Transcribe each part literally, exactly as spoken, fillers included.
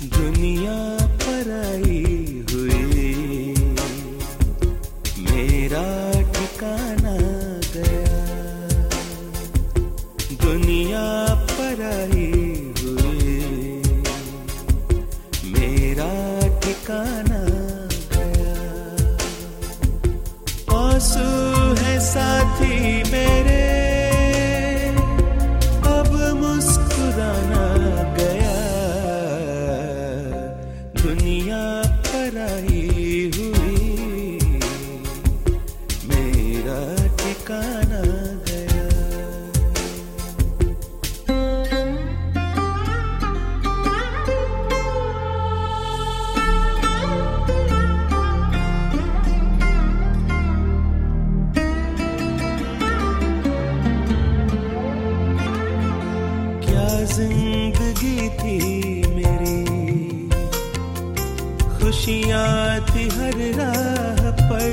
दुनिया पराई हुई, मेरा ठिकाना गया। दुनिया पराई हुई, मेरा ठिकाना गया। आंसू है साथी मेरे, अब मुस्कुराना गया। दुनिया पराई हुई, मेरा ठिकाना गया। क्या जिंदगी थी मेरी, खुशियाँ थी हर राह पर।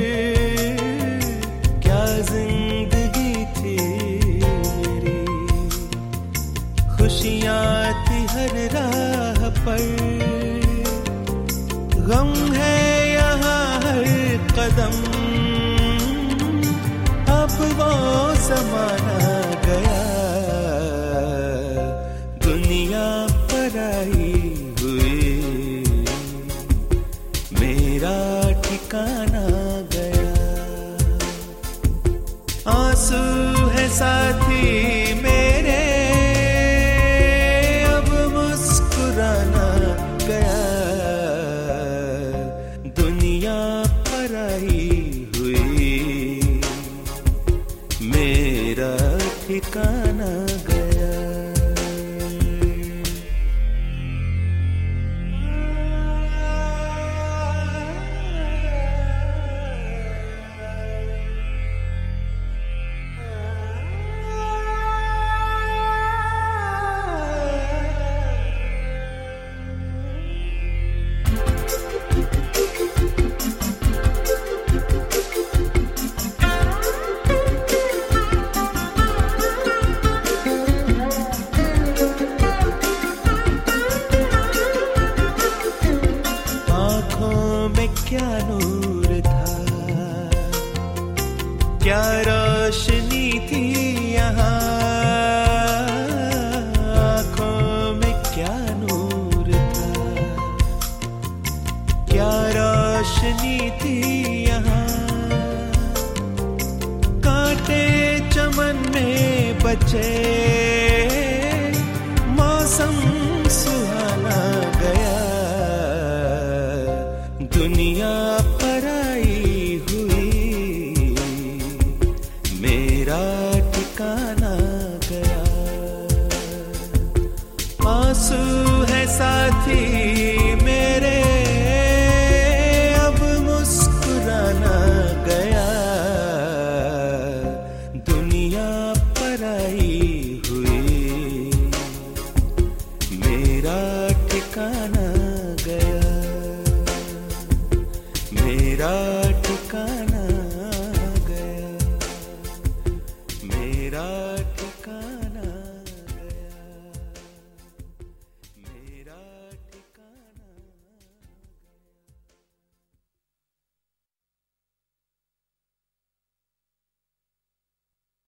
क्या जिंदगी थी मेरी, खुशियाँ थी हर राह पर। गम है यहाँ हर कदम, अब वो ज़माना गया। दुनिया पराई हुई, मेरा ठिकाना गया। आंसू है साथी मेरे, अब मुस्कुराना गया। दुनिया पराई हुई, मेरा ठिकाना गया। क्या नूर था, क्या रोशनी थी यहाँ। आँखों में क्या नूर था, क्या रोशनी थी यहाँ। कांटे चमन में बचे, मौसम सुहाना गया। दुनिया पराई हुई, मेरा ठिकाना गया। आंसू है साथी मेरे, अब मुस्कुराना गया। दुनिया पराई हुई, मेरा ठिकाना गया। मेरा ठिकाना